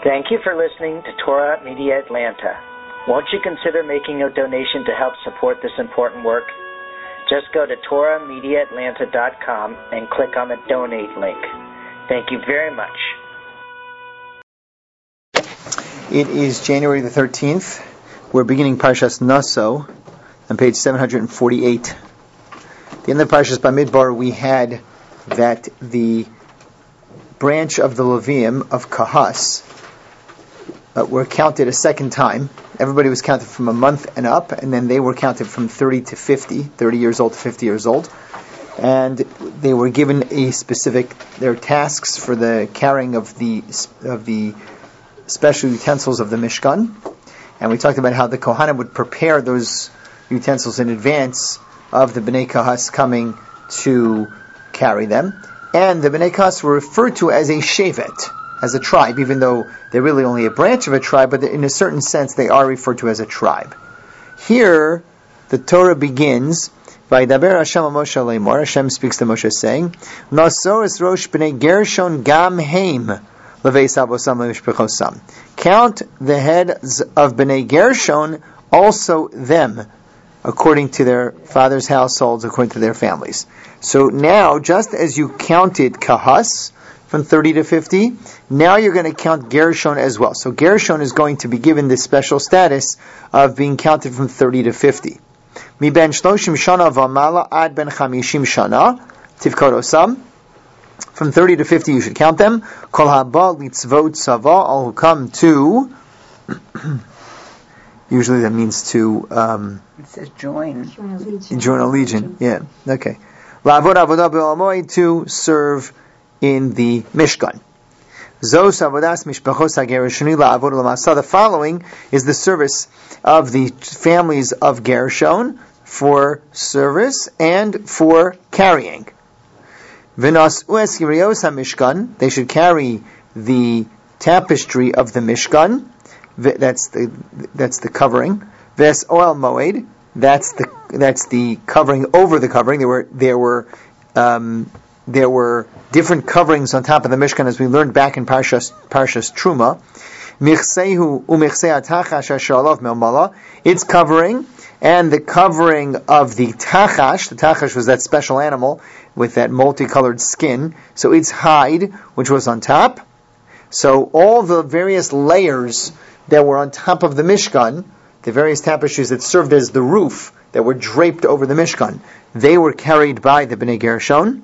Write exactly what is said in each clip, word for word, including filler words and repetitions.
Thank you for listening to Torah Media Atlanta. Won't you consider making a donation to help support this important work? Just go to Torah Media Atlanta dot com and click on the donate link. Thank you very much. It is January the thirteenth. We're beginning Parshas Naso on page seven hundred forty-eight. At the end of Parshas Bamidbar, we had that the branch of the Levium of Kahas uh, were counted a second time. Everybody was counted from a month and up, and then they were counted from thirty to fifty, thirty years old to fifty years old. And they were given a specific, their tasks for the carrying of the of the special utensils of the Mishkan. And we talked about how the Kohanim would prepare those utensils in advance of the Bnei Kahas coming to carry them. And the Bnei Kahas were referred to as a shevet, as a tribe, even though they're really only a branch of a tribe, but in a certain sense they are referred to as a tribe. Here, the Torah begins, Vaydaber Hashem Moshe Lemor, Hashem speaks to Moshe saying, Nasor es rosh bnei Gershon gam heim leveis avosam lemishpechosam. Count the heads of Bnei Gershon, also them, according to their father's households, according to their families. So now, just as you counted Kahas from thirty to fifty, now you're going to count Gershon as well. So Gershon is going to be given this special status of being counted from thirty to fifty. Mi ben shloshim shana v'amala ad ben chamishim shana tivkodosam. From thirty to fifty, you should count them. Kol haba litzvot tzava, all who come to. Usually that means to. Um, it says join. Join a legion. Join a legion. Yeah. Okay. La'avod avodah b'olamoy, to serve in the Mishkan. Zos avodas mishpachos haGershoni la'avod l'masa. The following is the service of the families of Gershon for service and for carrying. V'nas u'es yirios haMishkan. They should carry the tapestry of the Mishkan. That's the that's the covering. Ves oil moed. That's the that's the covering over the covering. There were there were um, there were different coverings on top of the Mishkan, as we learned back in Parshas Parshas Truma. Michsehu u'michsei atachash asher alav me'amala. Its covering and the covering of the tachash. The tachash was that special animal with that multicolored skin. So its hide, which was on top. So all the various layers that were on top of the Mishkan, the various tapestries that served as the roof that were draped over the Mishkan, they were carried by the Bnei Gershon.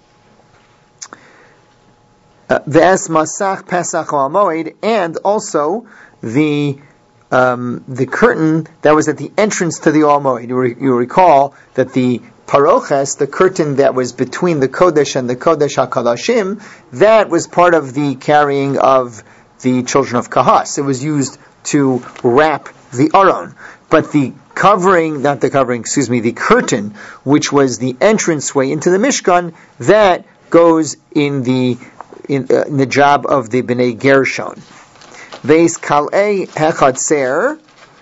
Ve'es masach pesach ha'moed, and also the um, the curtain that was at the entrance to the Ol Moed. You, re- you recall that the paroches, the curtain that was between the Kodesh and the Kodesh HaKadashim, that was part of the carrying of the children of Kahas. It was used to wrap the Aron. But the covering, not the covering, excuse me, the curtain, which was the entranceway into the Mishkan, that goes in the in, uh, in the job of the Bnei Gershon. Veis kalei hechatzer,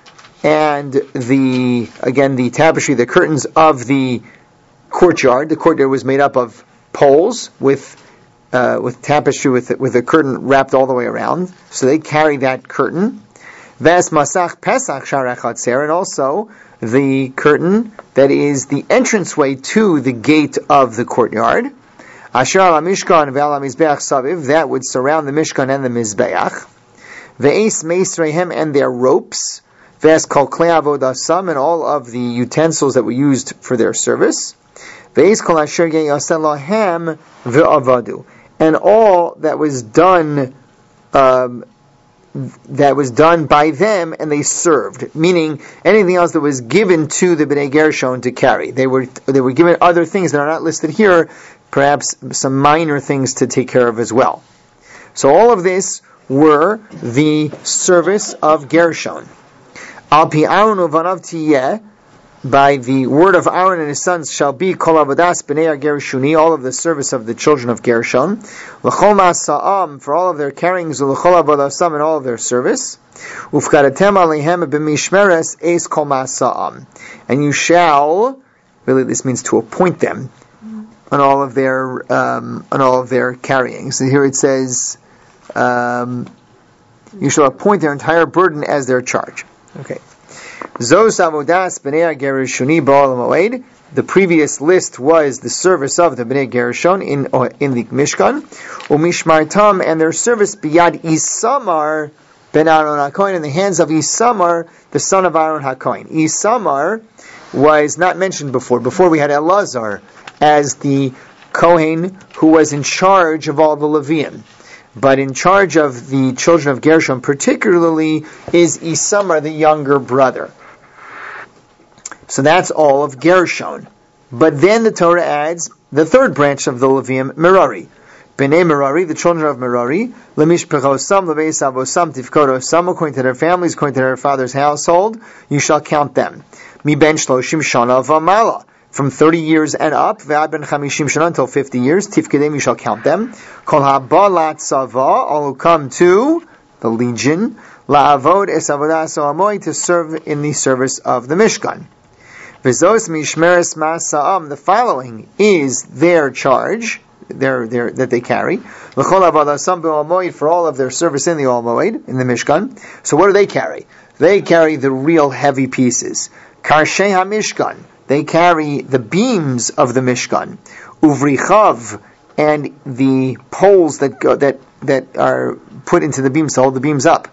and the again the tapestry, the curtains of the courtyard. The courtyard was made up of poles with uh, with tapestry with with a curtain wrapped all the way around. So they carry that curtain. Ves masach pesach shar hechatzer, and also the curtain that is the entranceway to the gate of the courtyard. Asher al Mishkan ve'al Mizbeach saviv, that would surround the Mishkan and the Mizbeach. Ve'es meisreihem, and their ropes. Ve'es kol klei avodasam, and all of the utensils that were used for their service. Ve'es kol asher yaseh lahem ve'avadu, and all that was done, um, that was done by them, and they served. Meaning anything else that was given to the Bnei Gershon to carry. They were they were given other things that are not listed here. Perhaps some minor things to take care of as well. So all of this were the service of Gershon. Al pi Aaron uvanav tiyeh, by the word of Aaron and his sons shall be kol avodas bnei Gershuni, all of the service of the children of Gershon. L'chol ma'asa'am, for all of their carryings, l'chol avodasam, and all of their service. Ufkaratem alehem b'mishmeres eis kol ma'asa'am, and you shall, really this means to appoint them on all of their um, on all of their carrying. So here it says, um, you shall appoint their entire burden as their charge. Okay. Zos avodas b'nei Gershoni ba'al moed. The previous list was the service of the b'nei Gershon in in the Mishkan, umishmartam, and their service biyad Isamar ben Aaron HaKohen, in the hands of Isamar, the son of Aaron HaKohen. Isamar was not mentioned before. Before we had Elazar as the Kohen who was in charge of all the Leviim. But in charge of the children of Gershon particularly is Isamar, the younger brother. So that's all of Gershon. But then the Torah adds the third branch of the Leviim, Merari. Bnei Merari, the children of Merari, Lemishpechosam, Lebeis Avosam, Tifkodosam, according to their families, according to their father's household, you shall count them. Mi ben shloshim shana v'mala, from thirty years and up, ve'ad ben chamishim shana, until fifty years, tifkedem, you shall count them. Kol haba latzava, all who come to the legion, la'avod es avodas ha'amoy, to serve in the service of the Mishkan. V'zos mishmeres masa'am, the following is their charge, their, their, that they carry. L'chol avadasam be'amoid, for all of their service in the Almoed, in the Mishkan. So what do they carry? They carry the real heavy pieces. Karshei HaMishkan, they carry the beams of the Mishkan. Uvrichav, and the poles that go, that that are put into the beams to hold the beams up.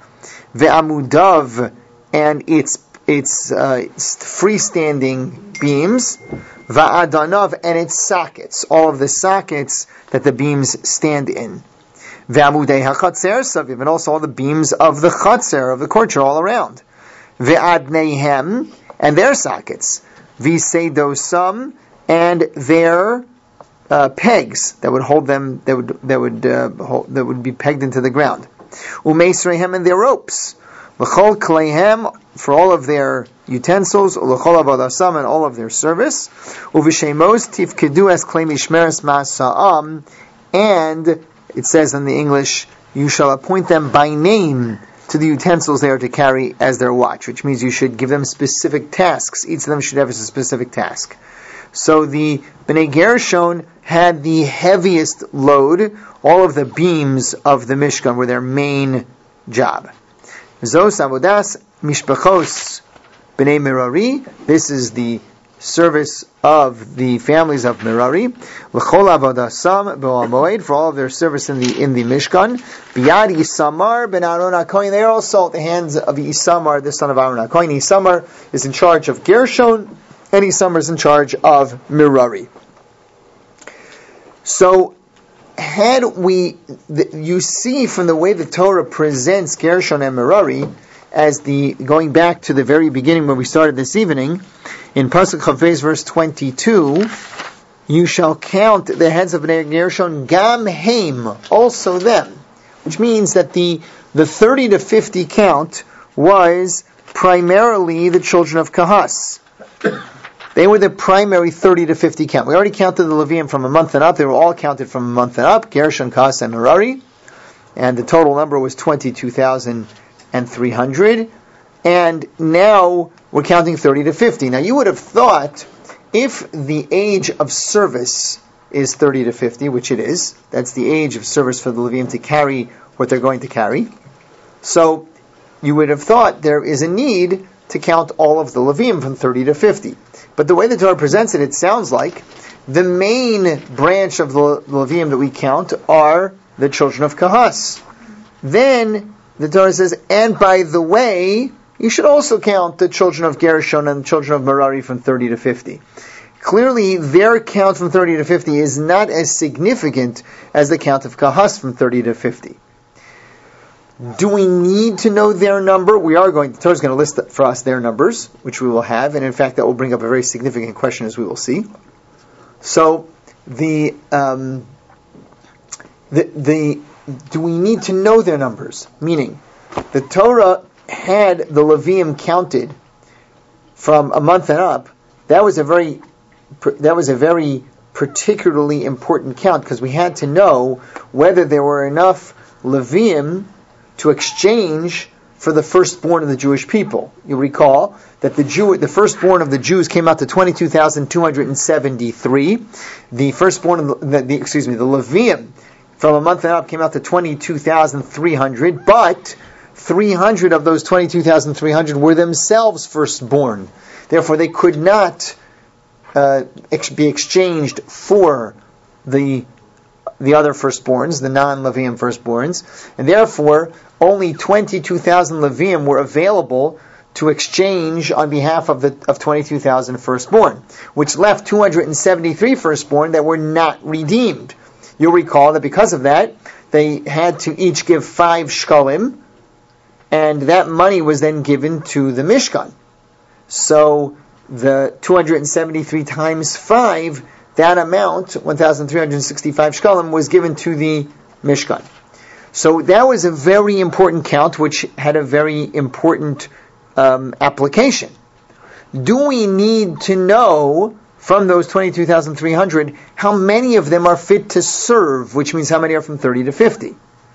Ve'amudav, and its its uh, freestanding beams. Va'adanav, and its sockets, all of the sockets that the beams stand in. Ve'amudei hachatzer saviv, and also all the beams of the chatzer, of the courtyard all around. Ve'adneihem, and their sockets. V'seidosam, and their uh, pegs that would hold them, that would that would uh, hold, that would be pegged into the ground. Umeisreihem, and their ropes. L'chol kleihem, for all of their utensils. L'chol avadasam, and all of their service. Uvishemos tifkedu es klei mishmeres masa'am, and it says in the English, you shall appoint them by name to the utensils they are to carry as their watch, which means you should give them specific tasks. Each of them should have a specific task. So the Bnei Gershon had the heaviest load. All of the beams of the Mishkan were their main job. Zos avodas mishpachos Bnei Merari. This is the service of the families of Merari. L'chol avodasam be'ol moed, for all of their service in the in the Mishkan. Biyad Isamar ben Aaron HaKohen, they are also at the hands of Isamar, the son of Aaron HaKohen. Isamar is in charge of Gershon, and Isamar is in charge of Merari. So, had we, you see from the way the Torah presents Gershon and Merari, as the, going back to the very beginning where we started this evening, in Pasuk Chavez verse twenty-two, you shall count the heads of Bnei Gershon, gam heim, also them, which means that the the thirty to fifty count was primarily the children of Kahas. They were the primary thirty to fifty count. We already counted the Levium from a month and up. They were all counted from a month and up, Gershon, Kahas, and Merari, and the total number was twenty-two thousand three hundred. And now we're counting thirty to fifty. Now you would have thought, if the age of service is thirty to fifty, which it is, that's the age of service for the Levium to carry what they're going to carry. So you would have thought there is a need to count all of the Levium from thirty to fifty. But the way the Torah presents it, it sounds like the main branch of the Levium that we count are the children of Kahas. Then the Torah says, and by the way, you should also count the children of Gershon and the children of Merari from thirty to fifty. Clearly, their count from thirty to fifty is not as significant as the count of Kahas from thirty to fifty. Do we need to know their number? We are going, the Torah is going to list for us their numbers, which we will have, and in fact that will bring up a very significant question, as we will see. So, the, um, the, the, do we need to know their numbers? Meaning, the Torah had the Levium counted from a month and up. That was a very, that was a very particularly important count, because we had to know whether there were enough Levium to exchange for the firstborn of the Jewish people. You recall that the Jew, the firstborn of the Jews came out to twenty-two thousand two hundred seventy-three. The firstborn, of the, the, excuse me, the Levium from a month and up came out to twenty-two thousand three hundred, but three hundred of those twenty-two thousand three hundred were themselves firstborn. Therefore, they could not uh, ex- be exchanged for the the other firstborns, the non-Levium firstborns, and therefore only twenty-two thousand Levium were available to exchange on behalf of the of twenty-two thousand firstborn, which left two hundred seventy-three firstborn that were not redeemed. You'll recall that because of that, they had to each give five shkalim, and that money was then given to the Mishkan. So the two hundred seventy-three times five, that amount, one thousand three hundred sixty-five shkalim, was given to the Mishkan. So that was a very important count, which had a very important um, application. Do we need to know from those twenty-two thousand three hundred how many of them are fit to serve, which means how many are from thirty to fifty?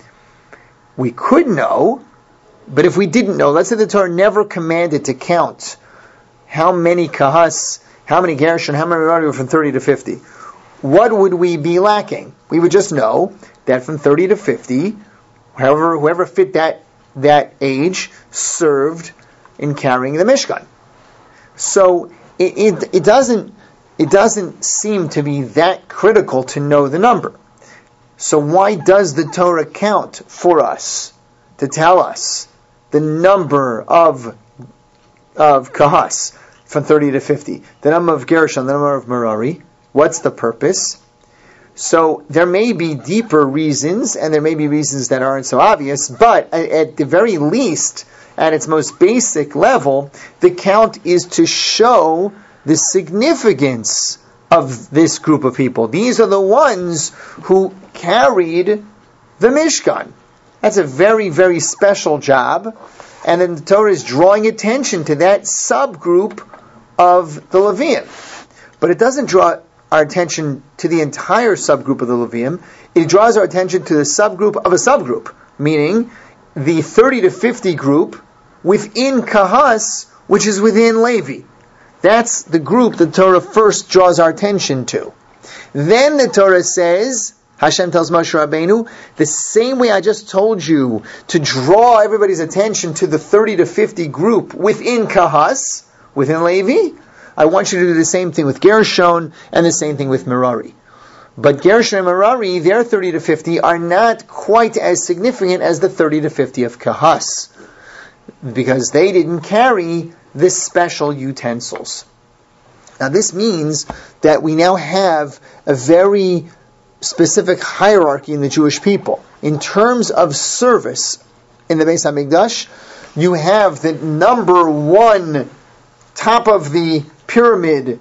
We could know, but if we didn't know, let's say the Torah never commanded to count how many kahas, how many gershon, how many merari were from thirty to fifty. What would we be lacking? We would just know that from thirty to fifty, whoever, whoever fit that, that age served in carrying the Mishkan. So it, it, it doesn't it doesn't seem to be that critical to know the number. So why does the Torah count for us to tell us the number of of kahas from thirty to fifty, the number of gershon, the number of merari? What's the purpose? So there may be deeper reasons, and there may be reasons that aren't so obvious, but at the very least, at its most basic level, the count is to show the significance of this group of people. These are the ones who carried the Mishkan. That's a very, very special job, and then the Torah is drawing attention to that subgroup of the Levium. But it doesn't draw our attention to the entire subgroup of the Levium. It draws our attention to the subgroup of a subgroup, meaning the thirty to fifty group within Kahas, which is within Levi. That's the group the Torah first draws our attention to. Then the Torah says, Hashem tells Moshe Rabbeinu, the same way I just told you to draw everybody's attention to the thirty to fifty group within Kahas, within Levi, I want you to do the same thing with Gershon and the same thing with Merari. But Gershon and Merari, their thirty to fifty, are not quite as significant as the thirty to fifty of Kahas, because they didn't carry this special utensils. Now this means that we now have a very specific hierarchy in the Jewish people. In terms of service in the Beis HaMikdash, you have the number one, top of the pyramid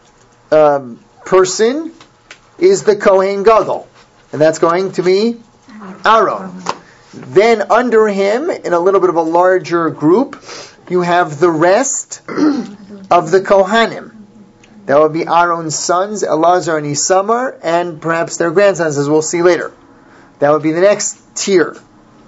um, person is the Kohen Gadol, and that's going to be Aaron. Then under him, in a little bit of a larger group, you have the rest of the Kohanim. That would be Aaron's sons, Elazar and Isamar, and perhaps their grandsons, as we'll see later. That would be the next tier.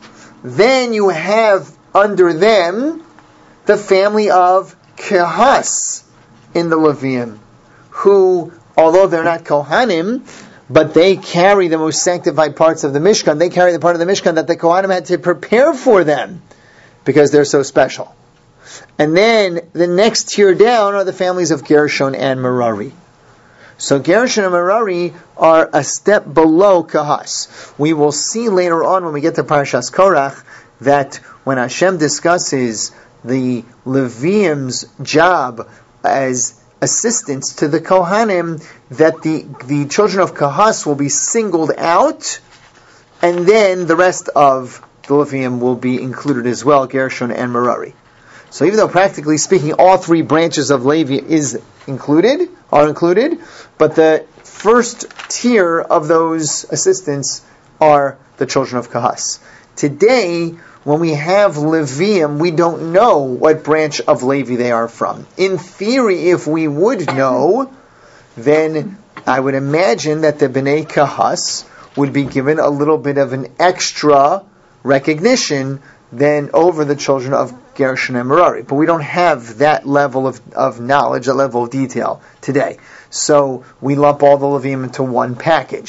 Then you have under them the family of Kehas in the Levium, who, although they're not Kohanim, but they carry the most sanctified parts of the Mishkan. They carry the part of the Mishkan that the Kohanim had to prepare for them, because they're so special. And then the next tier down are the families of Gershon and Merari. So Gershon and Merari are a step below Kahas. We will see later on when we get to Parashas Korach that when Hashem discusses the Levium's job as assistants to the Kohanim, that the, the children of Kahas will be singled out, and then the rest of the Levium will be included as well, Gershon and Merari. So even though practically speaking all three branches of Levi is included, are included, but the first tier of those assistants are the children of Kahas. Today, when we have Levium, we don't know what branch of Levi they are from. In theory, if we would know, then I would imagine that the Bnei Kahas would be given a little bit of an extra recognition than over the children of Gershon and Merari. But we don't have that level of, of knowledge, that level of detail today. So we lump all the Levium into one package.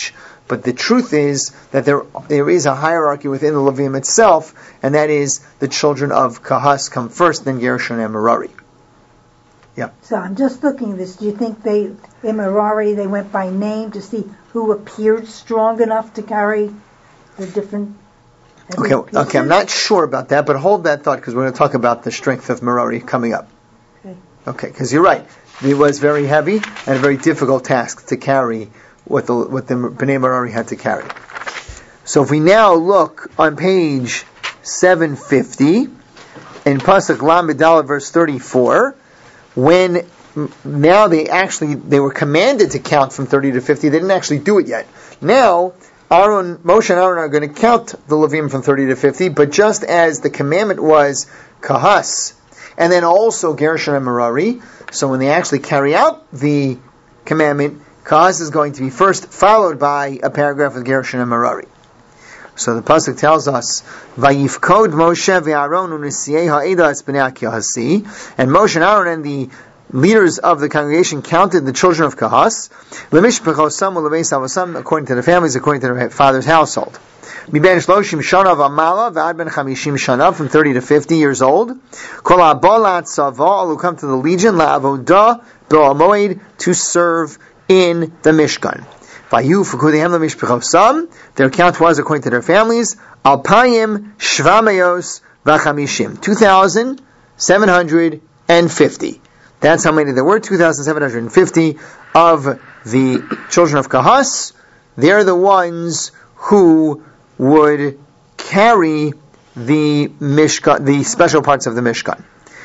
But the truth is that there there is a hierarchy within the Levim itself, and that is the children of Kahas come first, then Gershon and Merari. Yeah. So I'm just looking at this. Do you think they, in Merari, they went by name to see who appeared strong enough to carry the different Okay, okay, I'm not sure about that, but hold that thought because we're going to talk about the strength of Merari coming up. Okay. Okay, because you're right. It was very heavy and a very difficult task to carry what the what the Bnei Merari had to carry. So if we now look on page seven fifty in Pasuk Lamed Daled verse thirty-four, when now they actually they were commanded to count from thirty to fifty, they didn't actually do it yet. Now Aaron, Moshe and Aaron are going to count the Levim from thirty to fifty, but just as the commandment was Kahas, and then also Gershon and Merari, so when they actually carry out the commandment, Kahas is going to be first, followed by a paragraph with Gershon and Merari. So the pasuk tells us, "Vayifkod Moshe ve'Aaron u'nesiei ha'eda es bnei Kahasi," and Moshe and Aaron and the leaders of the congregation counted the children of Kahas, lemishpechosam u'lebeis avosam, according to their families, according to their father's household. Miben shloshim shana v'amala v'ad ben chamishim shana, from thirty to fifty years old. Kol ha'bolat tzava, who come to the legion la'avodah b'o'amoed, to serve in the Mishkan. Vayu fukudeihem lemishpechosam, their count was according to their families, alpayim shvamayos v'chamishim, two thousand seven hundred fifty. That's how many there were, two thousand seven hundred fifty of the children of Kahas. They're the ones who would carry the Mishkan, the special parts of the Mishkan.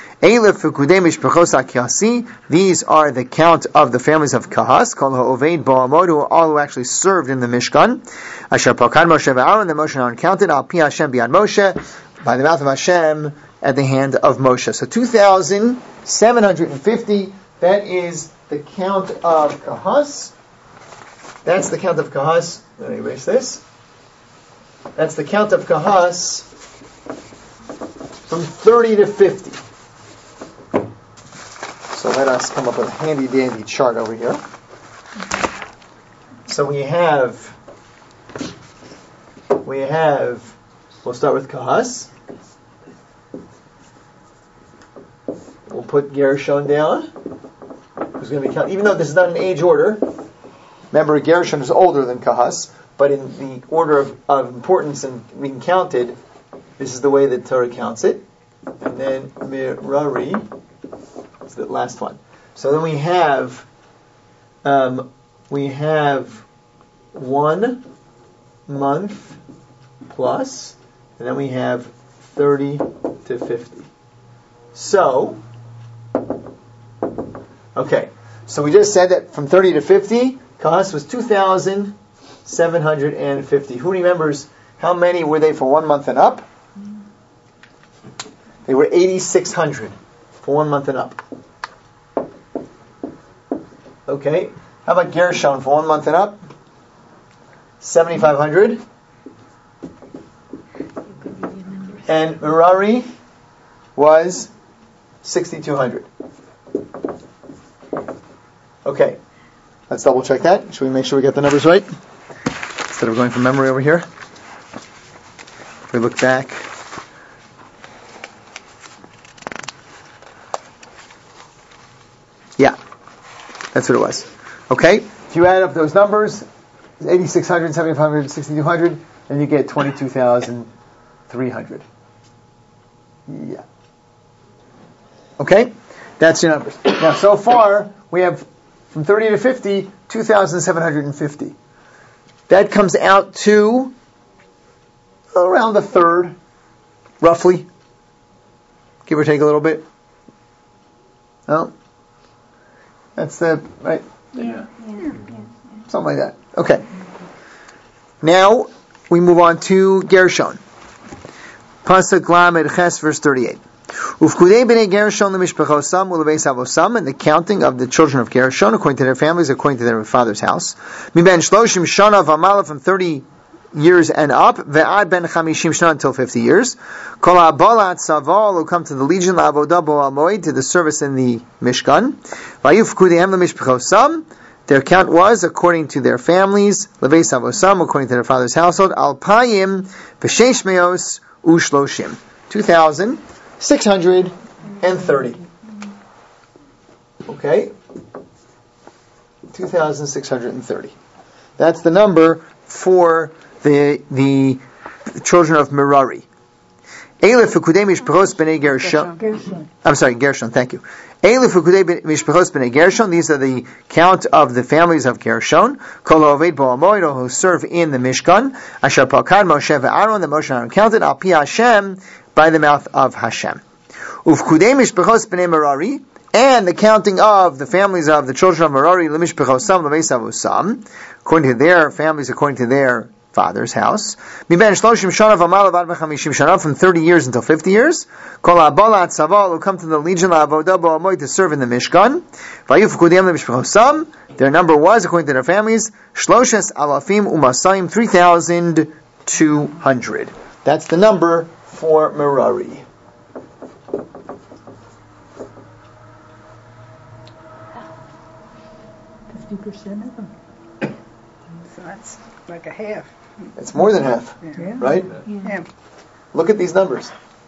These are the count of the families of Kahas, called Ha'oved Bo'amod, who all who actually served in the Mishkan. Asher Pakad Moshe ve'Aaron, the Moshe and Aaron counted, Al Pi Hashem Biad Moshe, by the mouth of Hashem, at the hand of Moshe. So two thousand seven hundred fifty, that is the count of Kahas. That's the count of Kahas. Let me erase this. That's the count of Kahas from thirty to fifty. So let us come up with a handy dandy chart over here. So we have, we have, we'll start with Kahas. We'll put Gershon down, who's going to be counted, even though this is not an age order. Remember, Gershon is older than Kahas, but in the order of, of importance and being counted, this is the way that Torah counts it. And then Merari is the last one. So then we have, um, we have one month plus, and then we have thirty to fifty. So, okay, so we just said that from thirty to fifty, Kahas was two thousand seven hundred fifty. Who remembers how many were they for one month and up? They were eighty-six hundred for one month and up. Okay, how about Gershon for one month and up? seventy-five hundred. And Merari was sixty-two hundred. Okay, let's double check that. Should we make sure we get the numbers right? Instead of going from memory over here. If we look back. Yeah, that's what it was. Okay, if you add up those numbers, eighty-six hundred, seventy-five hundred, sixty-two hundred, then you get twenty-two thousand three hundred. Yeah. Okay, that's your numbers. Now, so far, we have from thirty to fifty, two thousand seven hundred fifty. That comes out to around a third, roughly. Give or take a little bit. No? That's the, right? Yeah. yeah, yeah. Something like that. Okay. Now, we move on to Gershon. Pasuk Lamed Ches, verse thirty-eight. Ufkudei b'nei Gershon l'mishpechosam u'lebeis avosam, and the counting of the children of Gershon according to their families, according to their father's house. Miben shloshim shana v'amala, from thirty years and up, ve'ad ben chamishim shana, until fifty years. Kol ha'bolat tzava, who come to the legion la'avodah bo'amoed, to the service in the Mishkan. Vayufkudeihem l'mishpechosam, their count was according to their families, Lebeis Avosam, according to their father's household, Alpayim v'sheish meos ushloshim, two thousand six hundred and thirty. Okay, two thousand six hundred and thirty. That's the number for the the children of Merari. I'm sorry, Gershon, thank you. These are the count of the families of Gershon. Who serve in the Mishkan. Asher Pakad Moshe ve'Aaron, the Moshe and Aaron counted, Al Pi Hashem, by the mouth of Hashem. Ufkudei Mishpachos b'nei Merari, and the counting of the families of the children of Merari, L'mishpachosam l'beis avosam, according to their families, according to their father's house. From thirty years until fifty years. Who come to the legion to serve in the Mishkan. Their number was, according to their families, three thousand two hundred. That's the number for Merari. fifty percent of them. So that's like a half. It's more than half, Yeah. right? Yeah. Look at these numbers.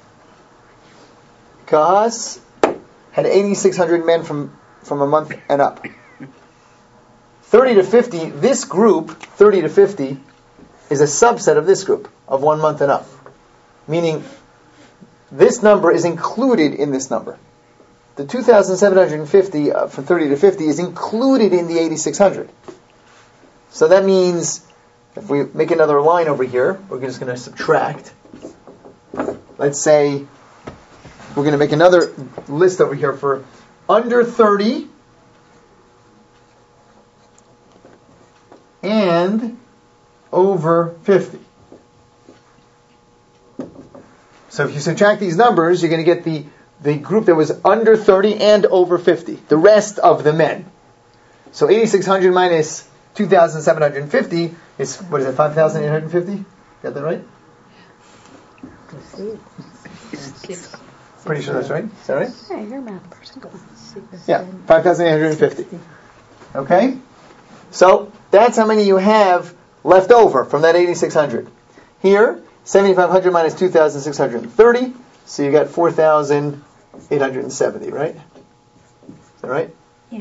Kahas had eighty-six hundred men from, from a month and up. thirty to fifty, this group, thirty to fifty, is a subset of this group, of one month and up. Meaning, this number is included in this number. The two thousand seven hundred fifty uh, from thirty to fifty is included in the eighty-six hundred. So that means, if we make another line over here, we're just going to subtract. Let's say we're going to make another list over here for under thirty and over fifty. So if you subtract these numbers, you're going to get the, the group that was under thirty and over fifty, the rest of the men. So eighty-six hundred minus two thousand seven hundred fifty is, what is it, five thousand eight hundred fifty? Got that right? Pretty sure that's right. Is that right? Yeah, you're a math person. Go on. Yeah, five thousand eight hundred fifty. Okay? So, that's how many you have left over from that eighty-six hundred. Here, seventy-five hundred minus two thousand six hundred thirty, so you got four thousand eight hundred seventy, right? Is that right? Yeah.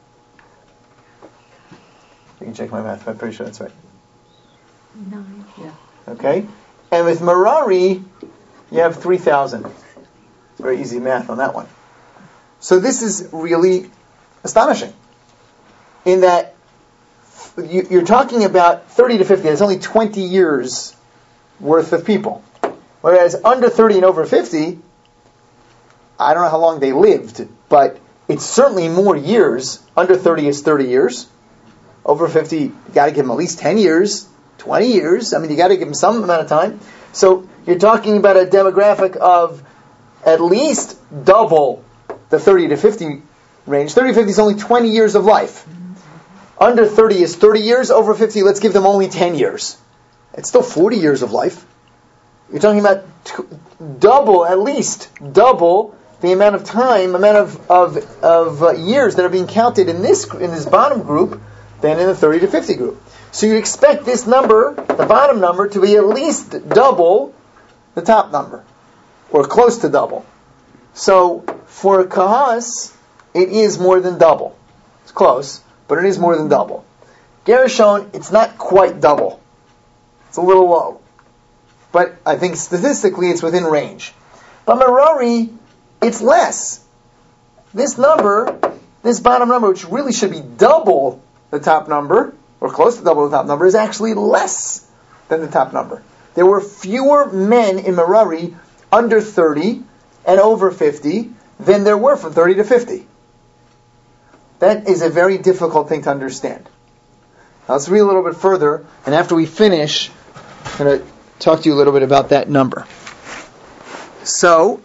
You can check my math, I'm pretty sure that's right. Nine. Yeah. Okay? And with Merari, you have three thousand. Very easy math on that one. So this is really astonishing. In that, you, you're talking about thirty to fifty, that's only twenty years worth of people. Whereas under thirty and over fifty, I don't know how long they lived, but it's certainly more years. Under thirty is thirty years. Over fifty, you got to give them at least ten years, twenty years. I mean, you got to give them some amount of time. So you're talking about a demographic of at least double the thirty to fifty range. thirty to fifty is only twenty years of life. Under thirty is thirty years. Over fifty, let's give them only ten years. It's still forty years of life. You're talking about t- double, at least double the amount of time, amount of of, of uh, years that are being counted in this in this bottom group than in the thirty to fifty group. So you expect this number, the bottom number, to be at least double the top number, or close to double. So for Kahas, it is more than double. It's close, but it is more than double. Gershon, it's not quite double. It's a little low. But I think statistically it's within range. But Merari, it's less. This number, this bottom number, which really should be double the top number, or close to double the top number, is actually less than the top number. There were fewer men in Merari under thirty and over fifty than there were from thirty to fifty. That is a very difficult thing to understand. Now let's read a little bit further, and after we finish, I'm going to talk to you a little bit about that number. So,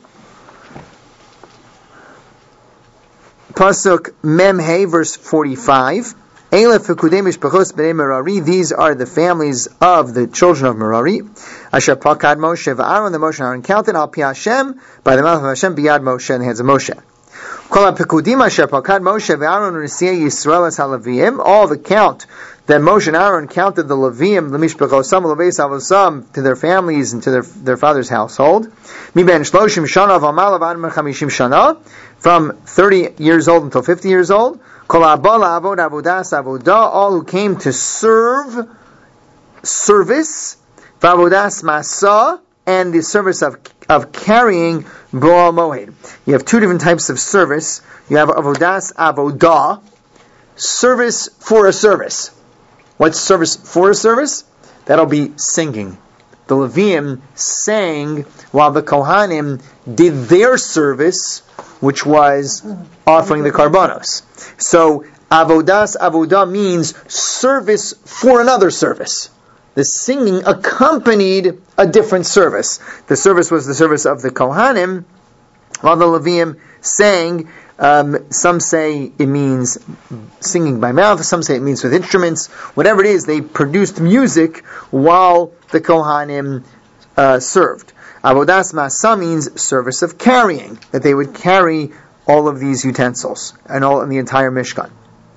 Pasuk Memhe, verse forty-five. These are the families of the children of Merari. Asher Pakad Moshe v'Aaron, the Moshe and Aaron counted, Al Pi Hashem, by the mouth of Hashem, Biyad Moshe, in the hands of Moshe. All the count that Moshe and Aaron counted the Leviim, l'mishpachosam l'veis to their families and to their their father's household. From thirty years old until fifty years old. All who came to serve, service, v'avodas masa, and the service of of carrying Bo'al Moed. You have two different types of service. You have avodas avodah, service for a service. What's service for a service? That'll be singing. The Leviim sang while the Kohanim did their service, which was offering the karbanos. So avodas avodah means service for another service. The singing accompanied a different service. The service was the service of the Kohanim, while the Leviim sang. Um, some say it means singing by mouth, some say it means with instruments. Whatever it is, they produced music while the Kohanim uh, served. Avodas Masa means service of carrying, that they would carry all of these utensils and all in the entire Mishkan.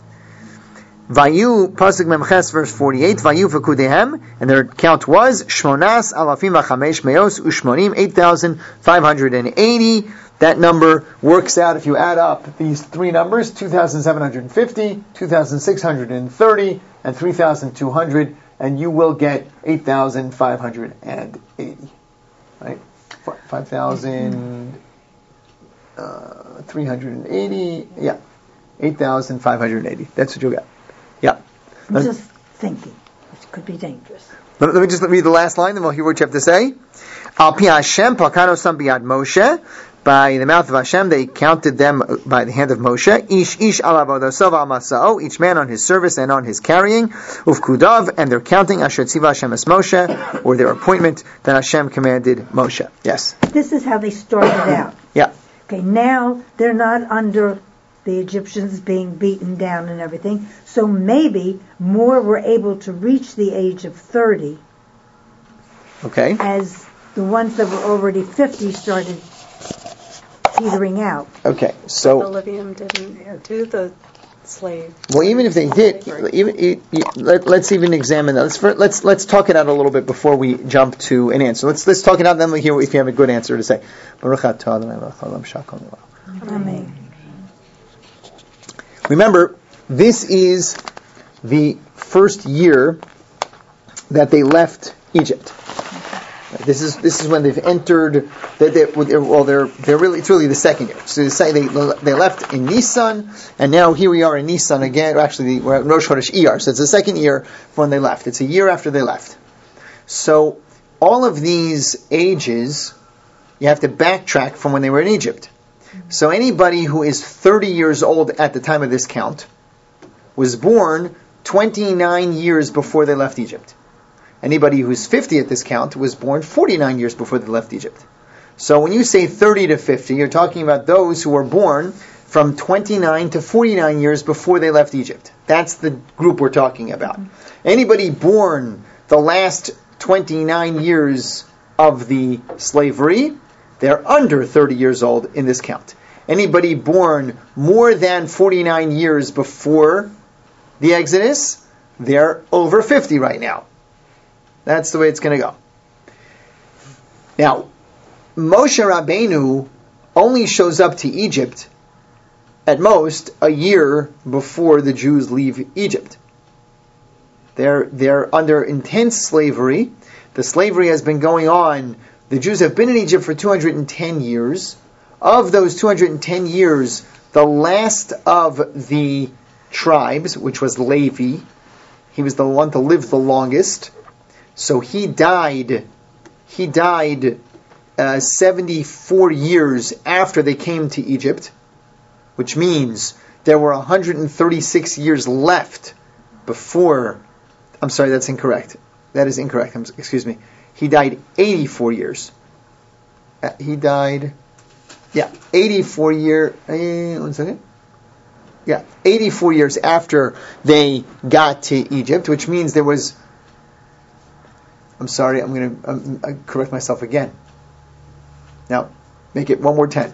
Vayu, Pasuk Memches, verse forty-eight, Vayu v'kudehem, and their count was Shmonas alafim v'chamesh meos ushmonim, eight thousand five hundred eighty. That number works out, if you add up these three numbers, two thousand seven hundred fifty, two thousand six hundred thirty, and three thousand two hundred, and you will get eight thousand five hundred eighty. Right? five thousand three hundred eighty, yeah, eight thousand five hundred eighty. That's what you'll get. Yeah. I'm just thinking. It could be dangerous. Let, let me just read the last line, then we'll hear what you have to say. Al pi Hashem pakano biad Moshe. By the mouth of Hashem, they counted them by the hand of Moshe. Ish ish al avodasav al masao. Each man on his service and on his carrying. Ufkudav, and their counting. Asher tziva Hashem es Moshe, or their appointment that Hashem commanded Moshe. Yes. This is how they started out. Yeah. Okay. Now they're not under the Egyptians being beaten down and everything. So maybe more were able to reach the age of thirty. Okay. As the ones that were already fifty started petering out. Okay, so the Levium didn't do the slave. Well, even if they did, even it, it, let, let's even examine that. Let's let's let's talk it out a little bit before we jump to an answer. Let's let's talk it out, then we'll hear if you have a good answer to say. Amen. Remember, this is the first year that they left Egypt. This is this is when they've entered. They, they, well, they're they're really it's really the second year. So they say they they left in Nisan, and now here we are in Nisan again. Actually, we're at Rosh Chodesh Iyar, so it's the second year when they left. It's a year after they left. So all of these ages, you have to backtrack from when they were in Egypt. So anybody who is thirty years old at the time of this count was born twenty-nine years before they left Egypt. Anybody who's fifty at this count was born forty-nine years before they left Egypt. So when you say thirty to fifty, you're talking about those who were born from twenty-nine to forty-nine years before they left Egypt. That's the group we're talking about. Anybody born the last twenty-nine years of the slavery, they're under thirty years old in this count. Anybody born more than forty-nine years before the Exodus, they're over fifty right now. That's the way it's going to go. Now, Moshe Rabbeinu only shows up to Egypt at most a year before the Jews leave Egypt. They're they're under intense slavery. The slavery has been going on. The Jews have been in Egypt for two hundred ten years. Of those two hundred ten years, the last of the tribes, which was Levi, he was the one to live the longest. So he died, he died uh, seventy-four years after they came to Egypt, which means there were one hundred thirty-six years left before, I'm sorry, that's incorrect. That is incorrect, I'm, excuse me. He died eighty-four years. Uh, he died, yeah, eighty-four year, uh, one second. Yeah, eighty-four years after they got to Egypt, which means there was, I'm sorry, I'm going to um, correct myself again. Now, make it one more ten.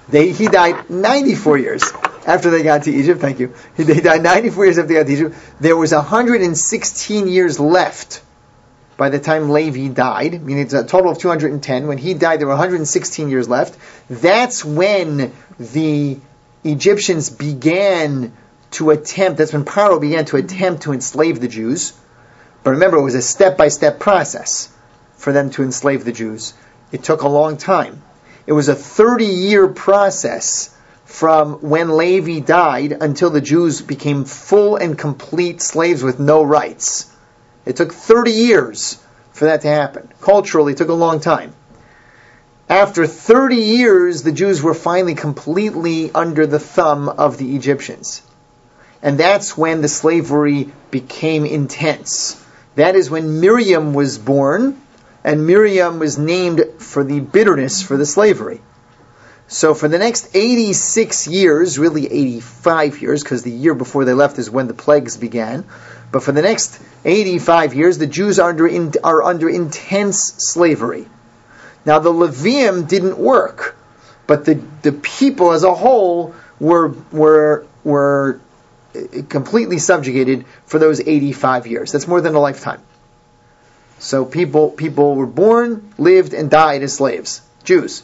They, he died ninety-four years after they got to Egypt. Thank you. He, they died ninety-four years after they got to Egypt. There was one hundred sixteen years left by the time Levi died. Meaning it's a total of two hundred ten. When he died, there were one hundred sixteen years left. That's when the Egyptians began to attempt, that's when Paro began to attempt to enslave the Jews. But remember, it was a step-by-step process for them to enslave the Jews. It took a long time. It was a thirty-year process from when Levi died until the Jews became full and complete slaves with no rights. It took thirty years for that to happen. Culturally, it took a long time. After thirty years, the Jews were finally completely under the thumb of the Egyptians. And that's when the slavery became intense. That is when Miriam was born, and Miriam was named for the bitterness for the slavery. So for the next eighty-six years, really eighty-five years, because the year before they left is when the plagues began, but for the next eighty-five years, the Jews are under, in, are under intense slavery. Now the Levium didn't work, but the, the people as a whole were were were completely subjugated for those eighty-five years. That's more than a lifetime. So people people were born, lived, and died as slaves. Jews.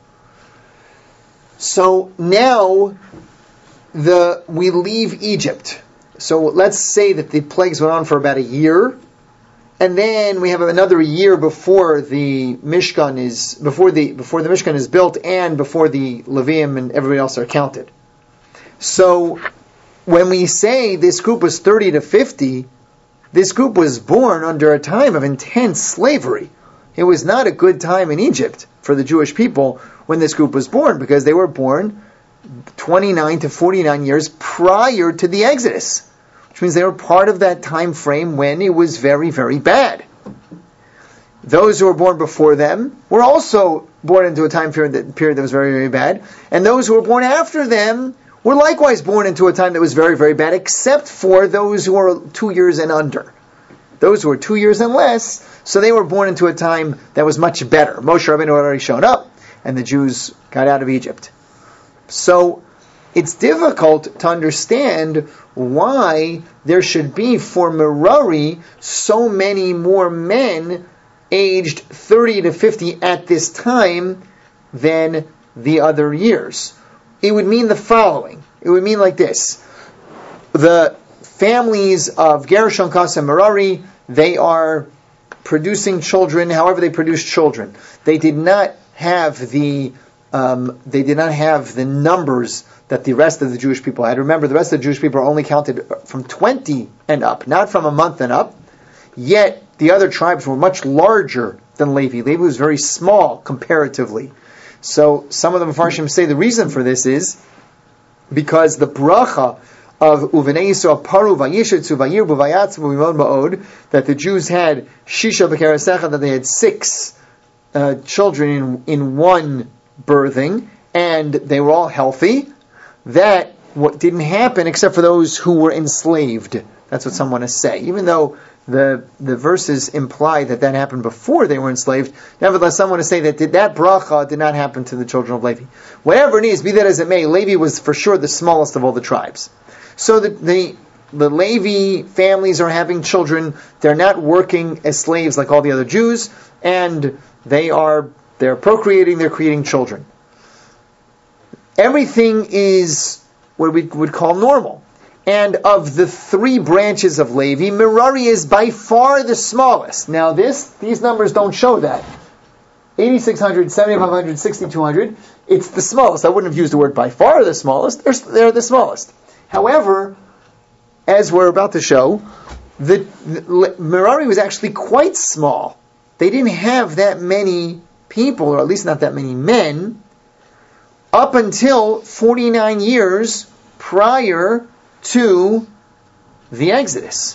So now the we leave Egypt. So let's say that the plagues went on for about a year, and then we have another year before the Mishkan is before the before the Mishkan is built, and before the Levium and everybody else are counted. So when we say this group was thirty to fifty, this group was born under a time of intense slavery. It was not a good time in Egypt for the Jewish people when this group was born, because they were born twenty-nine to forty-nine years prior to the Exodus, which means they were part of that time frame when it was very, very bad. Those who were born before them were also born into a time period that, period that was very, very bad, and those who were born after them were likewise born into a time that was very, very bad, except for those who were two years and under. Those who were two years and less, so they were born into a time that was much better. Moshe Rabbeinu had already shown up, and the Jews got out of Egypt. So it's difficult to understand why there should be for Merari so many more men aged thirty to fifty at this time than the other years. It would mean the following. It would mean like this. The families of Gershon, Kas, and Merari, they are producing children, however they produce children. They did not have the um, they did not have the numbers that the rest of the Jewish people had. Remember, the rest of the Jewish people are only counted from twenty and up, not from a month and up. Yet the other tribes were much larger than Levi. Levi was very small comparatively. So some of the Mefarshim say the reason for this is because the bracha of Uvenei Yisrael Paru Vayishetzu Vayirbu Vayatzu Vimod Ma'od, that the Jews had Shisha B'Karasecha, that they had six uh, children in, in one birthing, and they were all healthy. That what didn't happen except for those who were enslaved. That's what some want to say. Even though the the verses imply that that happened before they were enslaved, nevertheless, some want to say that did, that bracha did not happen to the children of Levi. Whatever it is, be that as it may, Levi was for sure the smallest of all the tribes. So the, the the Levi families are having children. They're not working as slaves like all the other Jews, and they are they're procreating. They're creating children. Everything is what we would call normal. And of the three branches of Levi, Merari is by far the smallest. Now this these numbers don't show that. eighty-six hundred, seventy-five hundred, sixty-two hundred, it's the smallest. I wouldn't have used the word by far the smallest. They're, they're the smallest. However, as we're about to show, the, the Merari was actually quite small. They didn't have that many people, or at least not that many men, up until forty-nine years prior to the Exodus.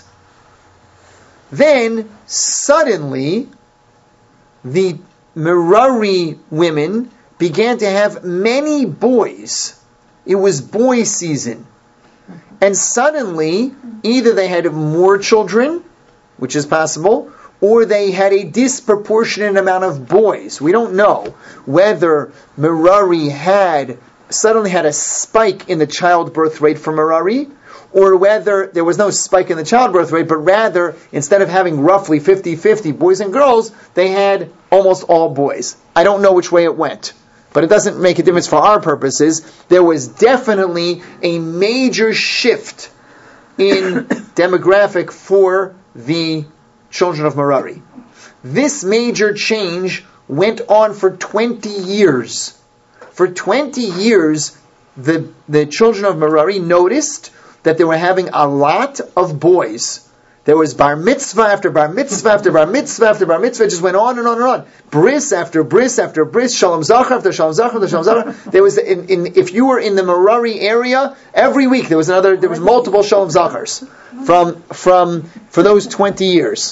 Then, suddenly, the Merari women began to have many boys. It was boy season. And suddenly, either they had more children, which is possible, or they had a disproportionate amount of boys. We don't know whether Merari had suddenly had a spike in the childbirth rate for Merari, or whether there was no spike in the childbirth rate, but rather, instead of having roughly fifty-fifty boys and girls, they had almost all boys. I don't know which way it went, but it doesn't make a difference for our purposes. There was definitely a major shift in demographic for the children of Merari. This major change went on for twenty years. For twenty years, the, the children of Merari noticed that they were having a lot of boys. There was bar mitzvah after bar mitzvah after bar mitzvah after bar mitzvah. It just went on and on and on. Bris after bris after bris, shalom zachar after shalom zachar after shalom zachar. There was, in, in, if you were in the Merari area, every week there was another. There was multiple shalom zachars from from for those twenty years.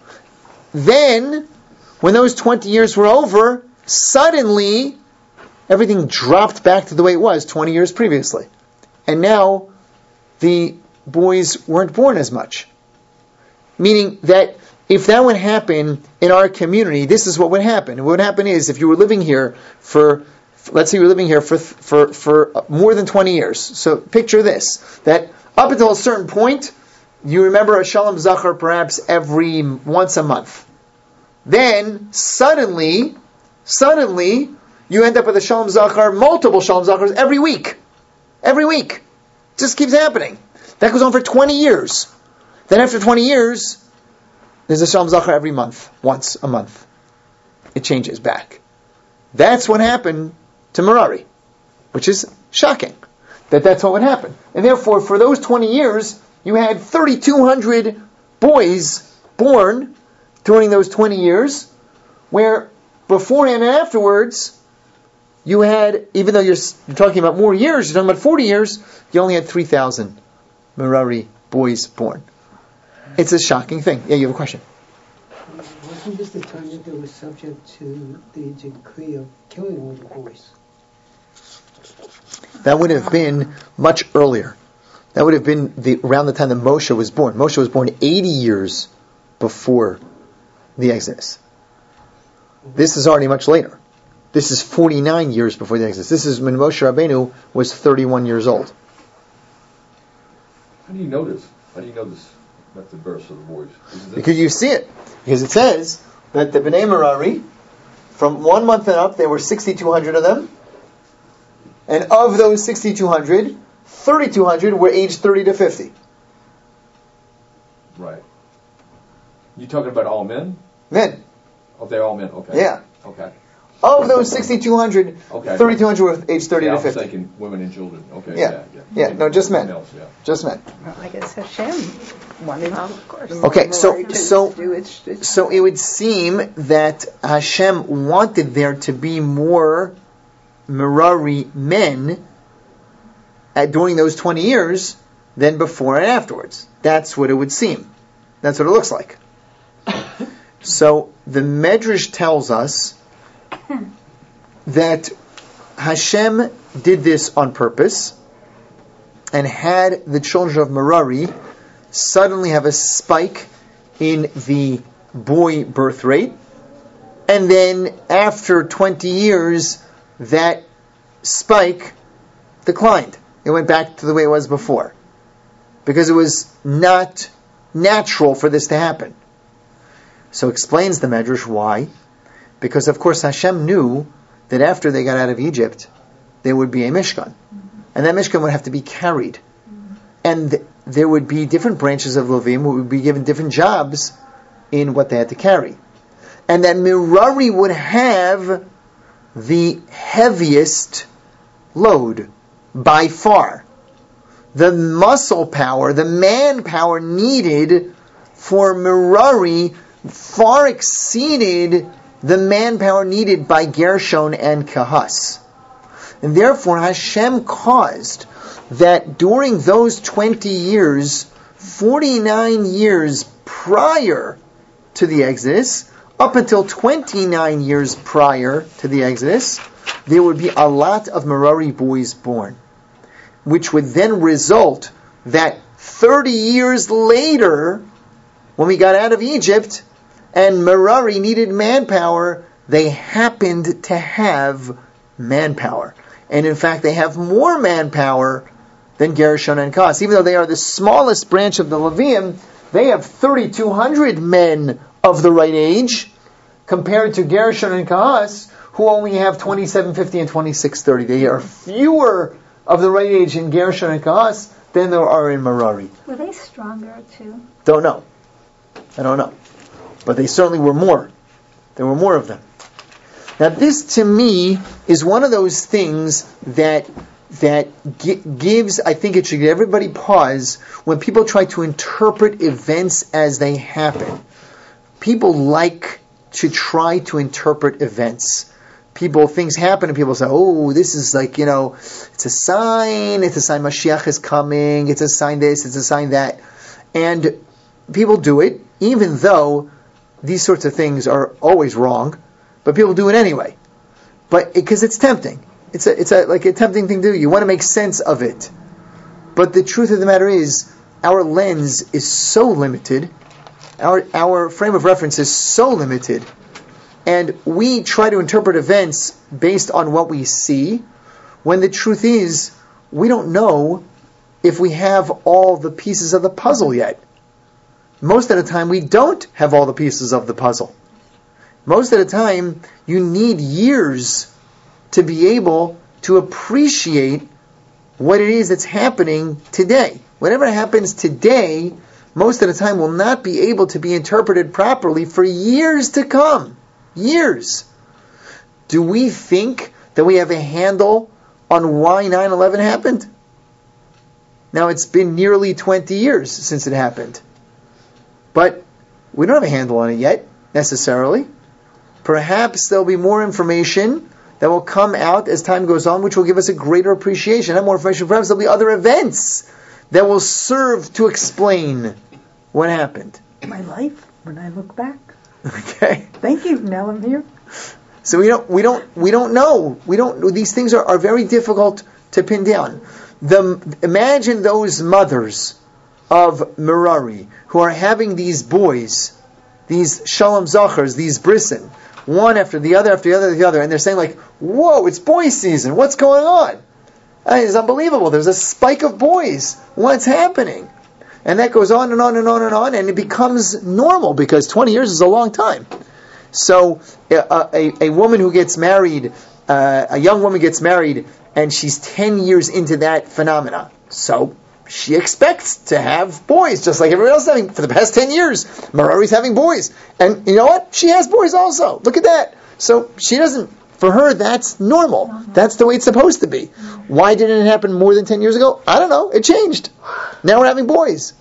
Then, when those twenty years were over, suddenly everything dropped back to the way it was twenty years previously, and now the boys weren't born as much. Meaning that if that would happen in our community, this is what would happen. What would happen is, if you were living here for, let's say you were living here for for for more than twenty years. So picture this, that up until a certain point, you remember a Shalom Zachar perhaps every once a month. Then, suddenly, suddenly, you end up with a Shalom Zachar, multiple Shalom Zachars every week. Every week. It just keeps happening. That goes on for twenty years. Then after twenty years, there's a Shalom Zachar every month, once a month. It changes back. That's what happened to Merari, which is shocking, that that's what would happen. And therefore, for those twenty years, you had thirty-two hundred boys born during those twenty years, where beforehand and afterwards, you had, even though you're, you're talking about more years, you're talking about forty years, you only had three thousand Merari boys born. It's a shocking thing. Yeah, you have a question? Wasn't this the time that they were subject to the decree of killing all the boys? That would have been much earlier. That would have been the, around the time that Moshe was born. Moshe was born eighty years before the Exodus. This is already much later. This is forty-nine years before the Exodus. This is when Moshe Rabbeinu was thirty-one years old. How do you know this? How do you know this? That's the birth of the boys. Because you see it. Because it says that the Bnei Merari, from one month and up, there were sixty-two hundred of them. And of those sixty-two hundred, thirty-two hundred were aged thirty to fifty. Right. You talking about all men? Men. Oh, they're all men. Okay. Yeah. Okay. Of those sixty-two hundred, okay. thirty-two hundred were aged thirty yeah, to I was fifty. thinking women and children. Okay. Yeah. Yeah. Yeah. yeah. No, just men. Else, yeah. Just men. Well, I guess Hashem wanted, Well, of course. Okay, so to so do its, its so it would seem that Hashem wanted there to be more Merari men at, during those twenty years than before and afterwards. That's what it would seem. That's what it looks like. So the Medrash tells us that Hashem did this on purpose and had the children of Merari suddenly have a spike in the boy birth rate, and then after twenty years that spike declined. It went back to the way it was before, because it was not natural for this to happen. So explains the Medrash why. Because of course Hashem knew that after they got out of Egypt, there would be a Mishkan. And that Mishkan would have to be carried. And th- there would be different branches of Levim who would be given different jobs in what they had to carry. And that Merari would have the heaviest load by far. The muscle power, the manpower needed for Merari far exceeded the manpower needed by Gershon and Kahas. And therefore Hashem caused that during those twenty years, forty-nine years prior to the Exodus, up until twenty-nine years prior to the Exodus, there would be a lot of Merari boys born, which would then result that thirty years later, when we got out of Egypt, and Merari needed manpower, they happened to have manpower. And in fact, they have more manpower than Gershon and Kahas. Even though they are the smallest branch of the Levium, they have thirty-two hundred men of the right age, compared to Gershon and Kahas, who only have twenty-seven fifty and twenty-six thirty. They are fewer of the right age in Gershon and Kahas than there are in Merari. Were they stronger too? Don't know. I don't know. But they certainly were more. There were more of them. Now this, to me, is one of those things that that gi- gives, I think it should give everybody pause when people try to interpret events as they happen. People like to try to interpret events. People, things happen and people say, oh, this is like, you know, it's a sign, it's a sign Mashiach is coming, it's a sign this, it's a sign that. And people do it, even though these sorts of things are always wrong, but people do it anyway. But because it, it's tempting. It's a, it's a, like a tempting thing to do. You want to make sense of it. But the truth of the matter is, our lens is so limited, our, our frame of reference is so limited, and we try to interpret events based on what we see, when the truth is, we don't know if we have all the pieces of the puzzle yet. Most of the time, we don't have all the pieces of the puzzle. Most of the time, you need years to be able to appreciate what it is that's happening today. Whatever happens today, most of the time will not be able to be interpreted properly for years to come. Years. Do we think that we have a handle on why nine eleven happened? Now, it's been nearly twenty years since it happened. But we don't have a handle on it yet, necessarily. Perhaps there'll be more information that will come out as time goes on, which will give us a greater appreciation. Have more information. Perhaps there'll be other events that will serve to explain what happened. My life, when I look back. Okay. Thank you. Now I'm here. So we don't, we don't, we don't know. We don't. These things are, are very difficult to pin down. The imagine those mothers of Merari who are having these boys, these Shalom Zachars, these Brisson, one after the other after the other after the other, and they're saying like, "Whoa, it's boy season! What's going on? I mean, it's unbelievable! There's a spike of boys. What's happening?" And that goes on and on and on and on, and it becomes normal because twenty years is a long time. So a, a, a woman who gets married, uh, a young woman gets married, and she's ten years into that phenomena. So she expects to have boys, just like everyone else is having for the past ten years. Merari's having boys. And you know what? She has boys also. Look at that. So she doesn't, for her, that's normal. That's the way it's supposed to be. Why didn't it happen more than ten years ago? I don't know. It changed. Now we're having boys.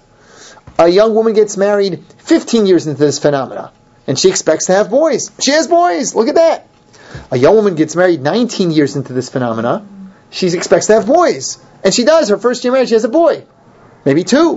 A young woman gets married fifteen years into this phenomena, and she expects to have boys. She has boys. Look at that. A young woman gets married nineteen years into this phenomena. She expects to have boys. And she does. Her first year married, she has a boy. Maybe two.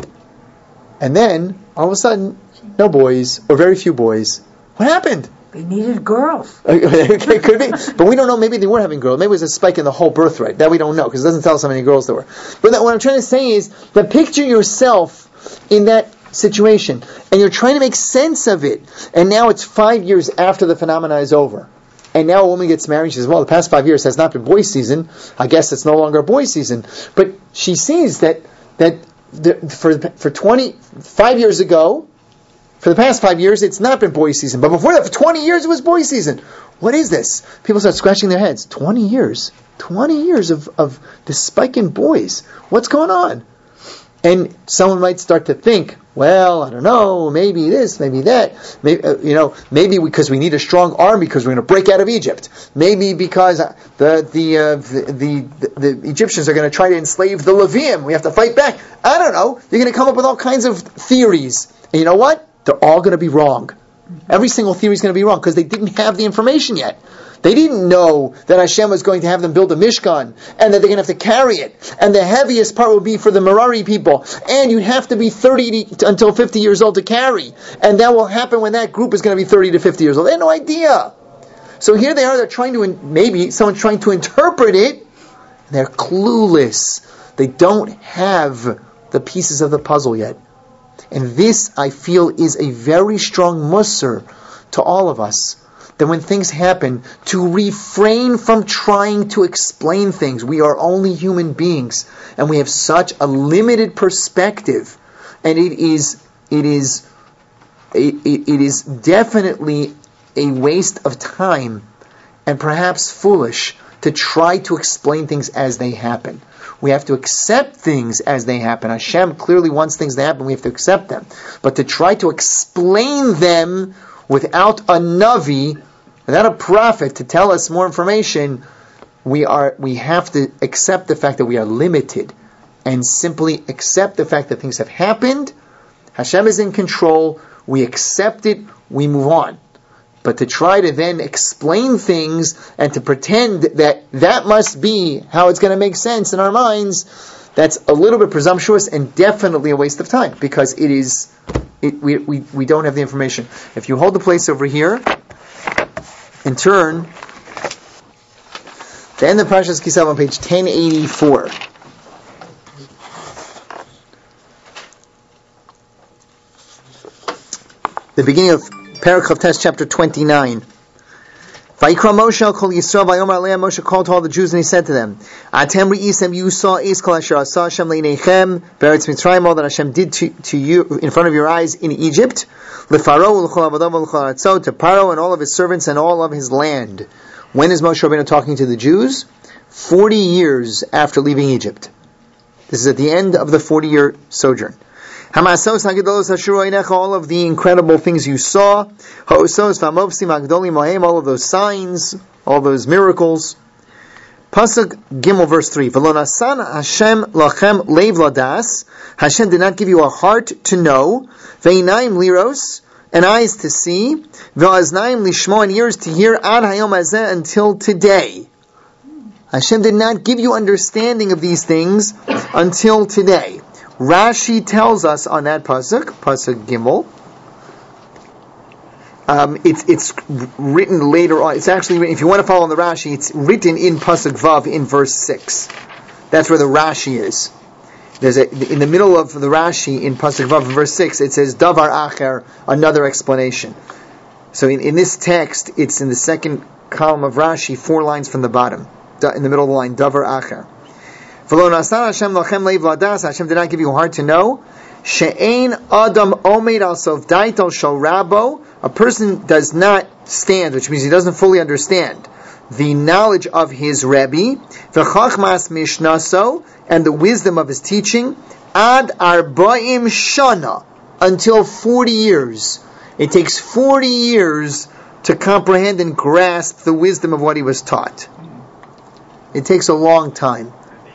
And then, all of a sudden, no boys, or very few boys. What happened? They needed girls. It could be. But we don't know. Maybe they were having girls. Maybe it was a spike in the whole birth rate. That we don't know, because it doesn't tell us how many girls there were. But that, what I'm trying to say is that picture yourself in that situation, and you're trying to make sense of it. And now it's five years after the phenomena is over. And now a woman gets married, she says, well, the past five years has not been boy season. I guess it's no longer boy season. But she sees that that the, for for twenty-five years ago, for the past five years, it's not been boy season. But before that, for twenty years, it was boy season. What is this? People start scratching their heads. twenty years. twenty years of, of this spike in boys. What's going on? And someone might start to think, well, I don't know, maybe this, maybe that, maybe, uh, you know, maybe because we need a strong army because we're going to break out of Egypt. Maybe because the the uh, the, the, the Egyptians are going to try to enslave the Levium. We have to fight back. I don't know. You're going to come up with all kinds of theories. And you know what? They're all going to be wrong. Every single theory is going to be wrong because they didn't have the information yet. They didn't know that Hashem was going to have them build a Mishkan and that they're going to have to carry it. And the heaviest part would be for the Merari people. And you'd have to be thirty to, until fifty years old to carry. And that will happen when that group is going to be thirty to fifty years old. They had no idea. So here they are, they're trying to, maybe someone's trying to interpret it. And they're clueless. They don't have the pieces of the puzzle yet. And this, I feel, is a very strong musr to all of us. that when things happen, to refrain from trying to explain things. We are only human beings, and we have such a limited perspective, and it is it is it, it, it is definitely a waste of time, and perhaps foolish, to try to explain things as they happen. We have to accept things as they happen. Hashem clearly wants things to happen. We have to accept them. But to try to explain them without a Navi, without a prophet to tell us more information, we are we have to accept the fact that we are limited, and simply accept the fact that things have happened. Hashem is in control. We accept it. We move on. But to try to then explain things and to pretend that that must be how it's going to make sense in our minds, that's a little bit presumptuous and definitely a waste of time, because it is, it, we, we, we don't have the information. If you hold the place over here and turn to end of Parshas Kisav on page ten eighty-four. The beginning of Perek Chavtes, chapter twenty-nine. Vayikra Moshe al Kol Yisrael, Vayomer Aleim, Moshe called to all the Jews and he said to them, Atem re'isem, you saw is kol asher asa Hashem le'inechem, be'eretz Mitzrayim, all that Hashem did to, to you, in front of your eyes in Egypt, le'faro, l'chol avodav, l'chol atzot, to Paro and all of his servants and all of his land. When is Moshe Rabbeinu talking to the Jews? Forty years after leaving Egypt. This is at the end of the forty-year sojourn. Hamasos hagedolos hashuru einecha, all of the incredible things you saw. Ha'osos v'amopsim hagdolim mohem, all of those signs, all those miracles. Pasuk Gimel, verse three. V'lo nasan Hashem lachem leiv ladas. Hashem did not give you a heart to know. Ve'inayim liros, and eyes to see. Ve'aznayim lishmo, and ears to hear. Ad hayom hazeh, until today. Hashem did not give you understanding of these things until today. Rashi tells us on that pasuk, pasuk Gimel. Um, it's it's written later on. It's actually written, if you want to follow on the Rashi, it's written in pasuk Vav in verse six. That's where the Rashi is. There's a, in the middle of the Rashi in pasuk Vav in verse six. It says Davar Acher, another explanation. So in, in this text, it's in the second column of Rashi, four lines from the bottom, in the middle of the line, Davar Acher. V'lo nasan Hashem lachem leiv ladas. Hashem did not give you a heart to know. She'ein adam omeid al sof daito shel rabo. A person does not stand, which means he doesn't fully understand the knowledge of his Rebbe, v'chachmas mishnaso, and the wisdom of his teaching, ad arba'im shana, until forty years. It takes forty years to comprehend and grasp the wisdom of what he was taught. It takes a long time.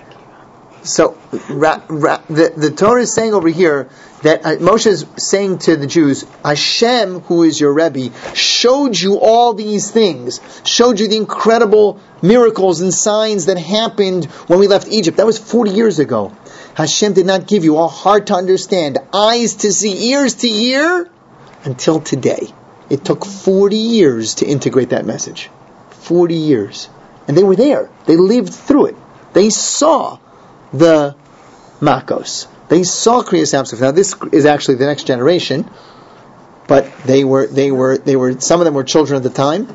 So ra, ra, the, the Torah is saying over here that uh, Moshe is saying to the Jews, Hashem, who is your Rebbe, showed you all these things, showed you the incredible miracles and signs that happened when we left Egypt. That was forty years ago. Hashem did not give you a heart to understand, eyes to see, ears to hear, until today. It took forty years to integrate that message. forty years. And they were there. They lived through it. They saw the Makos. They saw Kriyas Yam-Suf. Now this is actually the next generation, but they were they were they were some of them were children at the time.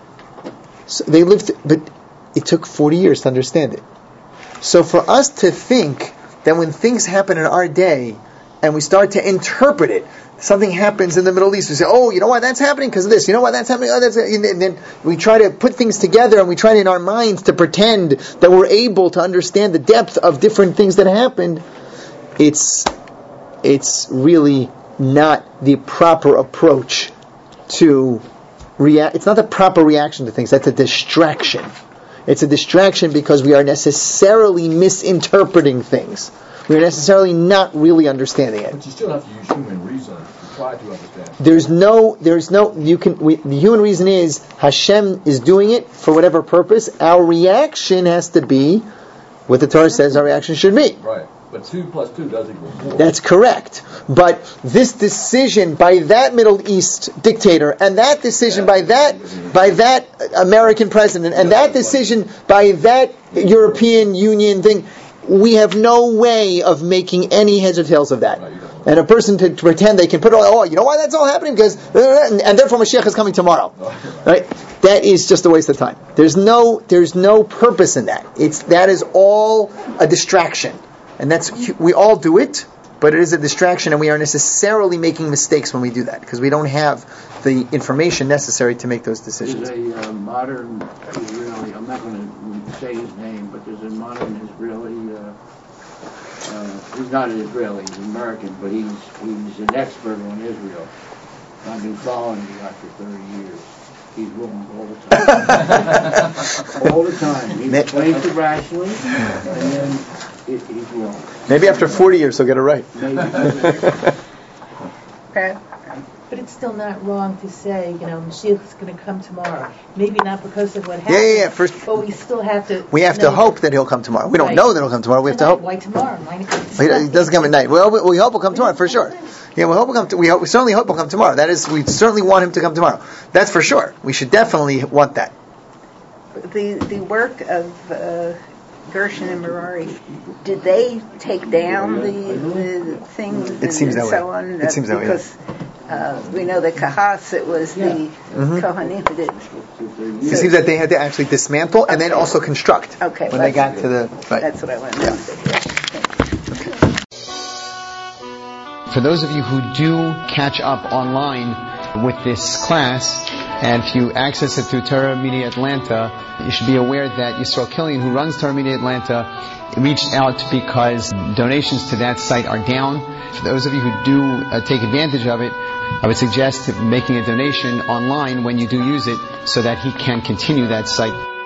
So they lived, but it took forty years to understand it. So for us to think that when things happen in our day and we start to interpret it, something happens in the Middle East, we say, oh, you know why that's happening? Because of this. You know why that's happening? Oh, that's, and then we try to put things together and we try in our minds to pretend that we're able to understand the depth of different things that happened. It's, it's really not the proper approach to react. It's not the proper reaction to things. That's a distraction. It's a distraction because we are necessarily misinterpreting things. We are necessarily not really understanding it. But you still have to use human reason to try to understand. There's no, there's no, you can, we, the human reason is Hashem is doing it for whatever purpose. Our reaction has to be what the Torah says our reaction should be. Right. But two plus two does equal four. That's correct. But this decision by that Middle East dictator, and that decision by that by that American president, and that decision by that European Union thing, we have no way of making any heads or tails of that. and a person to, to pretend they can put all, oh, you know why that's all happening? Because, and, and therefore Mashiach is coming tomorrow. Right? That is just a waste of time. There's no, there's no purpose in that. It's, that is all a distraction. And that's, we all do it, but it is a distraction, and we are necessarily making mistakes when we do that, because we don't have the information necessary to make those decisions. There's a uh, modern Israeli, I'm not going to say his name, but there's a modern Israeli, uh, uh, he's not an Israeli, he's American, but he's he's an expert on Israel. I've been following the guy for thirty years. He's wrong all the time. All the time. He explains it rationally, and then it, he's wrong. Maybe after forty years he'll get it right. Maybe. Okay. But it's still not wrong to say, you know, Mashiach's going to come tomorrow. Maybe not because of what happened. Yeah, yeah, yeah. First, but we still have to. We have to hope that he'll come tomorrow. We don't right. know that he'll come tomorrow. We have Tonight, to hope. Why tomorrow? Why He, he doesn't come at night. Well, we, we hope he'll come tomorrow for sure. Yeah, we hope he'll come. To, we, hope, we certainly hope he'll come tomorrow. That is, we certainly want him to come tomorrow. That's for sure. We should definitely want that. The the work of uh, Gershon and Merari, did they take down the, the things It and, seems and that so way. on? It seems that way. Because uh, we know the Kahas, it was the Mm-hmm. Kohanim that did. It seems that they had to actually dismantle and then also construct. Okay, when well, they got to the right. That's what I wanted to say. For those of you who do catch up online with this class, and if you access it through Torah Media Atlanta, you should be aware that Yisrael Killian, who runs Torah Media Atlanta, reached out because donations to that site are down. For those of you who do uh, take advantage of it, I would suggest making a donation online when you do use it so that he can continue that site.